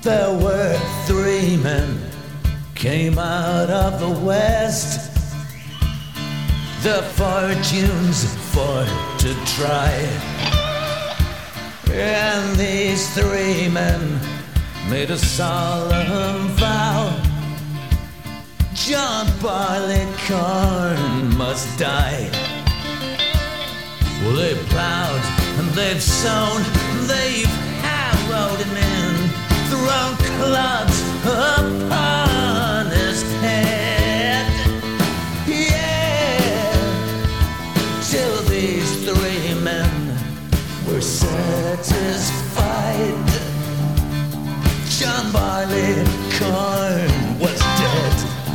There were three men came out of the west, their fortunes for to try. And these three men made a solemn vow: John Barleycorn must die. Well, they've plowed and they've sown, they've harrowed him in, thrown clubs upon his head. Yeah, till these three men were satisfied. John Barleycorn was dead.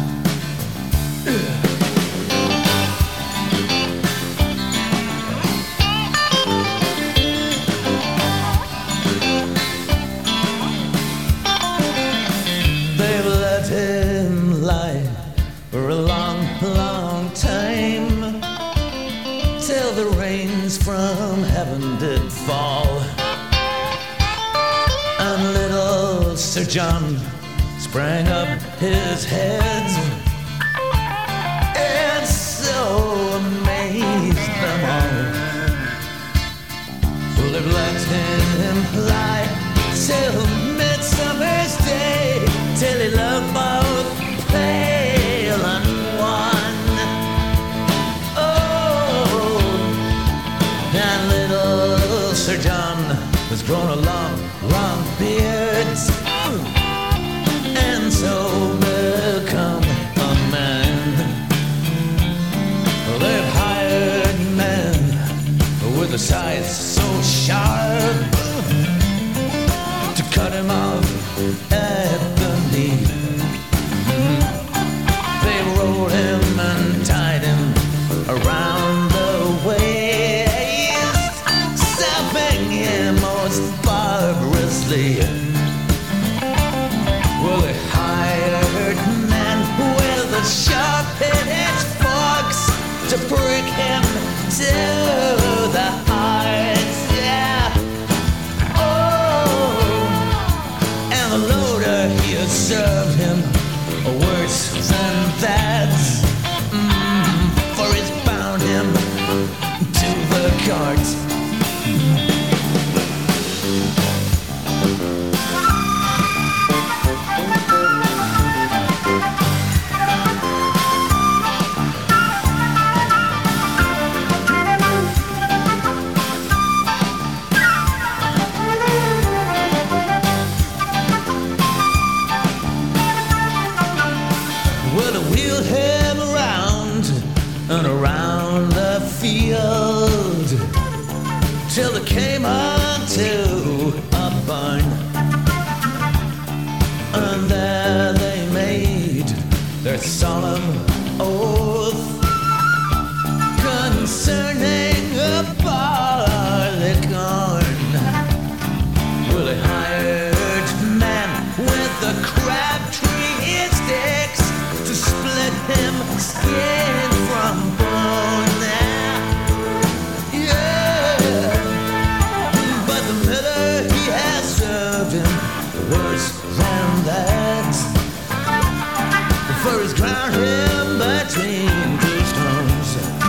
They've let him lie for a long, long time, till the rains from heaven did fall, and little Sir John sprang up his head, and so amazed them all. Well, they've let him lie till Midsummer's Day, till he loved both pale and wan. Oh, and little Sir John has grown a long, long beard, and so become a man. Well, they've hired men with a scythe so sharp to cut him off at the knee. They rolled him and tied him around the waist, stabbing him most barbarously. Well, they hired men with the sharp-edged forks to prick him to the heart. Yeah. Oh, and the loader, he had served him worse than that, for he's bound him to the cart. Well, they wheeled him around and around the field, till they came unto a barn, and there they made their solemn oath concerning a barleycorn. Well, they hired men with the crabtree sticks to split him skin from bone. Yeah, but the miller, he has served him worse than that, for he's ground him between two stones.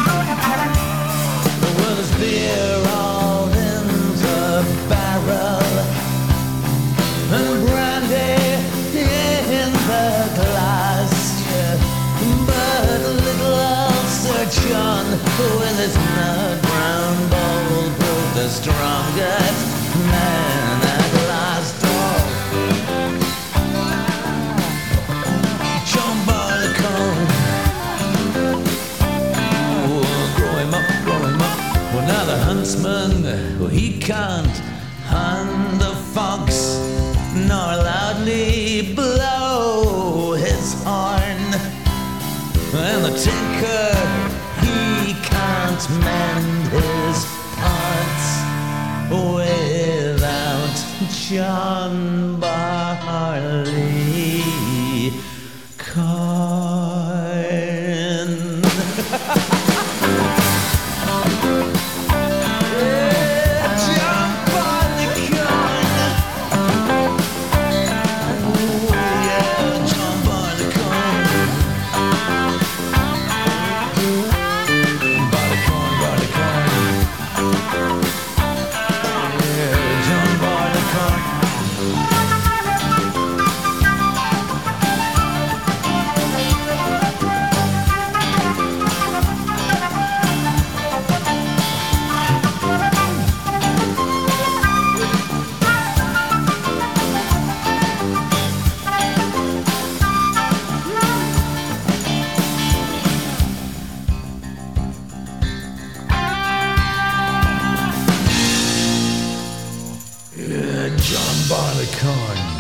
Well, there's beer all in the barrel, and brandy in the glass, yeah. But little old Sir John, with his nut-brown bowl, proved the strongest man at last. John Barleycorn, oh, grow him up, grow him up. Well, now the huntsman, well, he can't hunt the fox, nor loudly blow his horn. And the tinker, he can't mend his pots without John Barleycorn. John Barleycorn. corn.